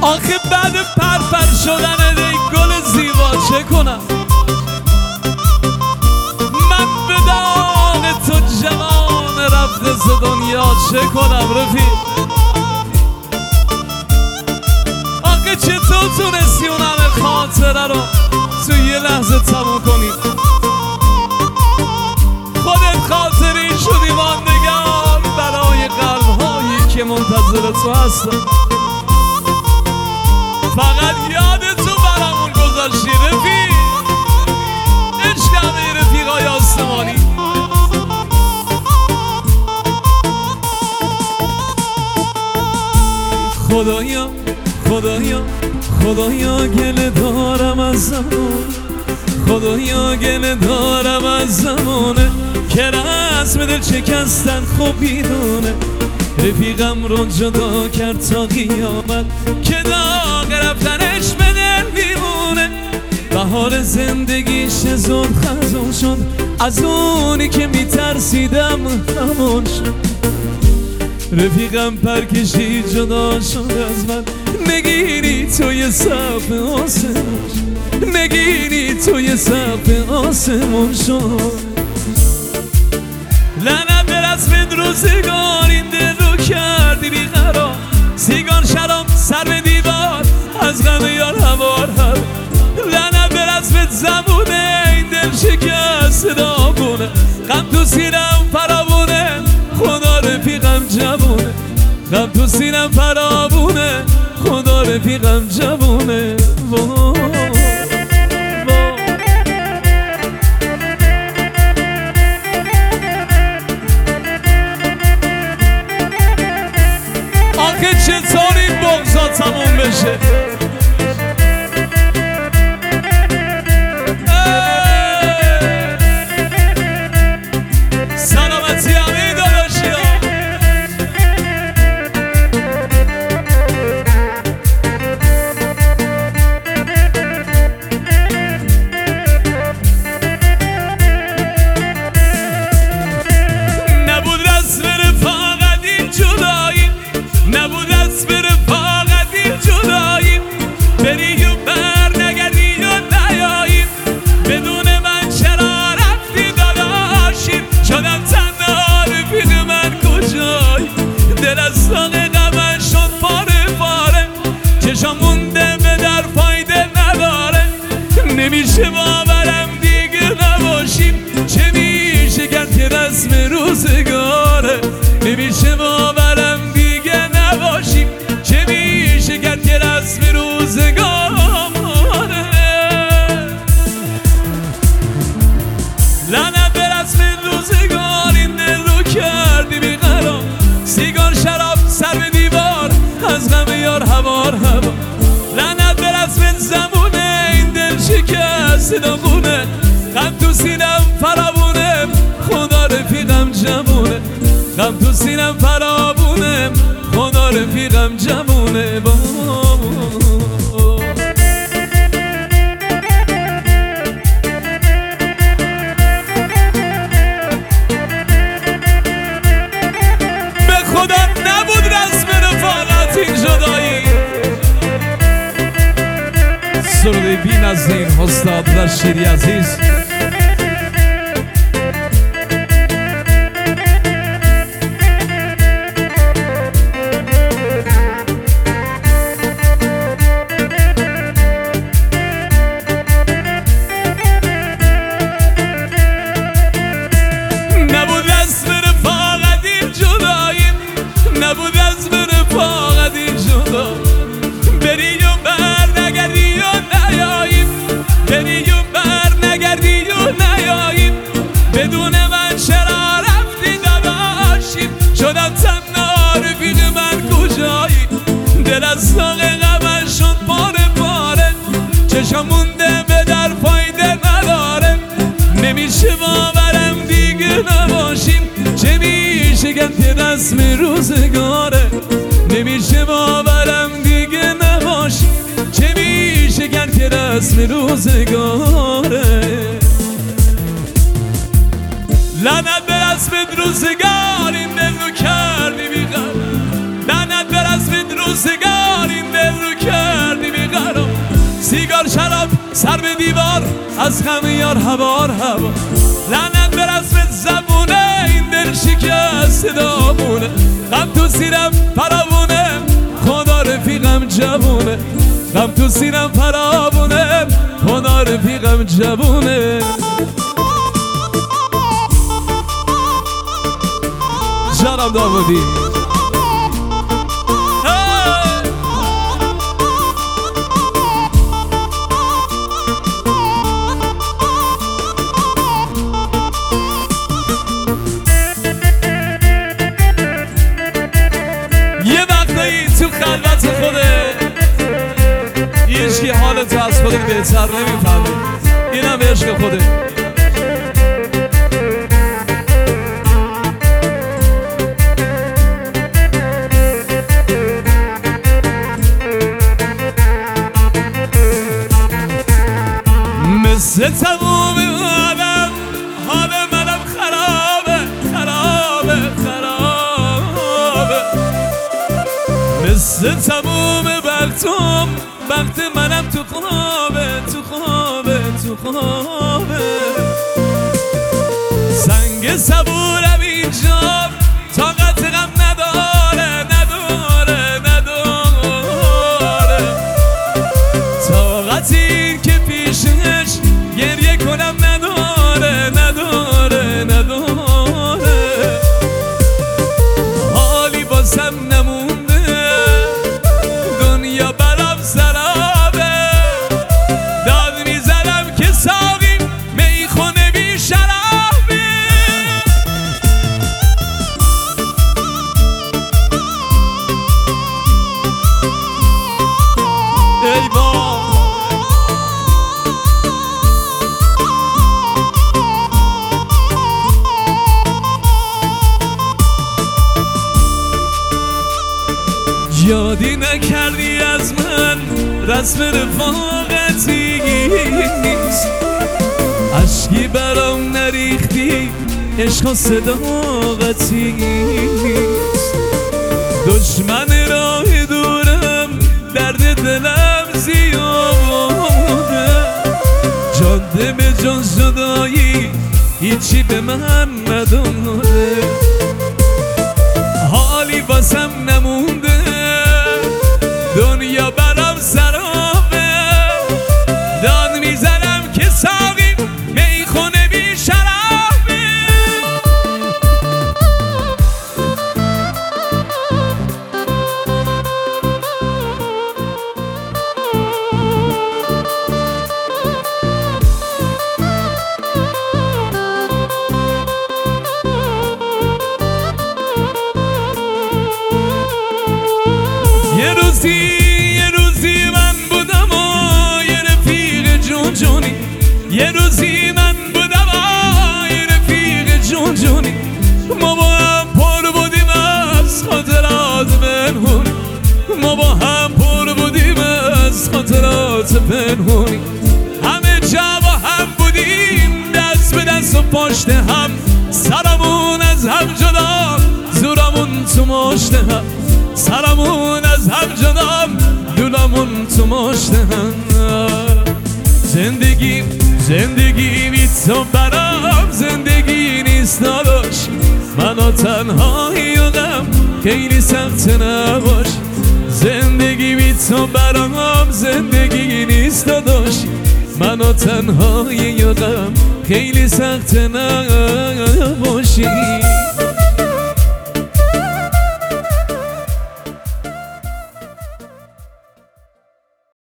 آخه بعد پرپر شدن دی گل زیبا چه کنم؟ من به دان تو جوان رفته ز دنیا چه کنم رفیق؟ آخه چطور تونستی اون همه خاطره رو تو یه لحظه تموم کنی؟ خودت خاطری شدی ماندگار برای قلب‌هایی که منتظر تو هستن. فقط یاد تو برامون گذاشتی رفیق، عشق همه رفیقای آسمانی. خدایا خدایا خدایا گله دارم از زمان، خدایا گله دارم از زمانه که رسم دل شکستن خوب بیدونه. رفیقم رو جدا کرد تا قیامت که داغ رفتنش به دل میمونه. بهار زندگیش زود خزون شد، از اونی که میترسیدم همون شد. رفیقم پرکشی جدا شد از من، نگینی توی سقف آسمون، نگینی توی سقف آسمون شد. لعنت به رسم روزگار این دل رو کردی بیقرار، سیگار شراب سر به دیوار از غم یار هوار هم. لعنت به رسم زمونه این دل شکست داغونه، غم تو سینم فراوونه خدا رفیقم جوونه، غم تو سینم فراوونه خدا رفیقم جوونه. آخه چطور این بغضا تموم بشه؟ سلامتی همه داداشی ها. نبود رسم رفاقت این جدایی، نبود رسم رفاقت این جدایی، بری و بر نگردی و نیایی، بدون من چرا رفتی داداشی؟ شدم تنها رفیق من کجایی؟ دل از ساق غمن شد پاره پاره، چشم مونده به در فایده نداره. نمیشه باورم دیگه نباشیم، چه میشه کرد که رسم روزگاره؟ نمیشه باورم دیگه نباشیم، چه میشه کرد که رسم روزگاره؟ لعنت به رسم روزگار این دل رو کردی بیقرار، سیگار شراب سر به دیوار از غم یار هوار هوار. لعنت به رسم زمونه این دل شکست داغونه، غم تو سینم فراوونه خدا رفیقم جوونه، غم تو سینم فراوونه خدا رفیقم جوونه. به خدا نبود رسم رفاقت این جدایی. سروده بی نزدین استاد رشیدی عزیز. نبود رسم رفاقت این جدایی، نبود رسم رفاقت این جدایی، بری و بر نگردی و نیایی، بری و بر نگردی و نیایی، بدون من چرا رفتی داداشی؟ شدم تنها رفیق من کجایی؟ دل از ساق غمن شد پاره پاره، چشم مونده به در فایده نداره. نمیشه باورم دیگه نباشیم، چه میشه که رسم روزگاره؟ نمیشه باورم دیگه نباشیم، چه میشه که رسم روزگاره؟ لعنت به رسم روزگار این دل رو کردی بیقرار، لعنت به رسم روزگار این دل رو کردی سر به دیوار از غم یار هوار هوا. لعنت به رسم زبونه این دل شکست دامونه. غم تو سینم فراوونه خدا رفیقم جوونه. غم تو سینم فراوونه خدا رفیقم جوونه. جانم داودی یه وقتایی تو خلوت خوده هیچکی حالت از خودت بهتر نمیفهمه. اینم عشق خوده. مثل تموم آدم حال منم خرابه خرابه خرابه. مثل تموم وقتم وقت منم تو خوابه تو خوابه تو خوابه. سنگ صبورم اینجا طاقت غم نداره نداره نداره. طاقت این که پیشش گریه کنم نداره نداره نداره. حالی بازم نمونده دنیا برام سرابه. داد میزنم که ساقی میخونه بی شرابه. ای بابا یادی نکردی از من رسم رفاقتی نیست. عشقی برام نریختی عشق و صداقتی نیست. دشمن راه دورم درد دلم زیاده. جاده به جان جدایی هیچی به من نداره. حالی واسم نمونده دنیا برام سرابه. داد میزنم که ساقی میخونه بی شرابه. یه روزی من بودم و یه رفیق جون جونی. یه روزی من بودم و یه رفیق جون جونی. ما با هم پر بودیم از خاطرات پنهونی. ما با هم پر بودیم از خاطرات پنهونی. همه جا با هم بودیم دست به دست و پشت هم. سرمون از هم جدا زورمون تو مشت هم. سرمون از هم جدا دلمون تو مشت هم. زندگی بی تو برام زندگی نیست نداش. منو تنهایی و غم خیلی سخت نباش. زندگی بی تو برام زندگی نیست نداش. منو تنهایی و غم خیلی سخت نباشی.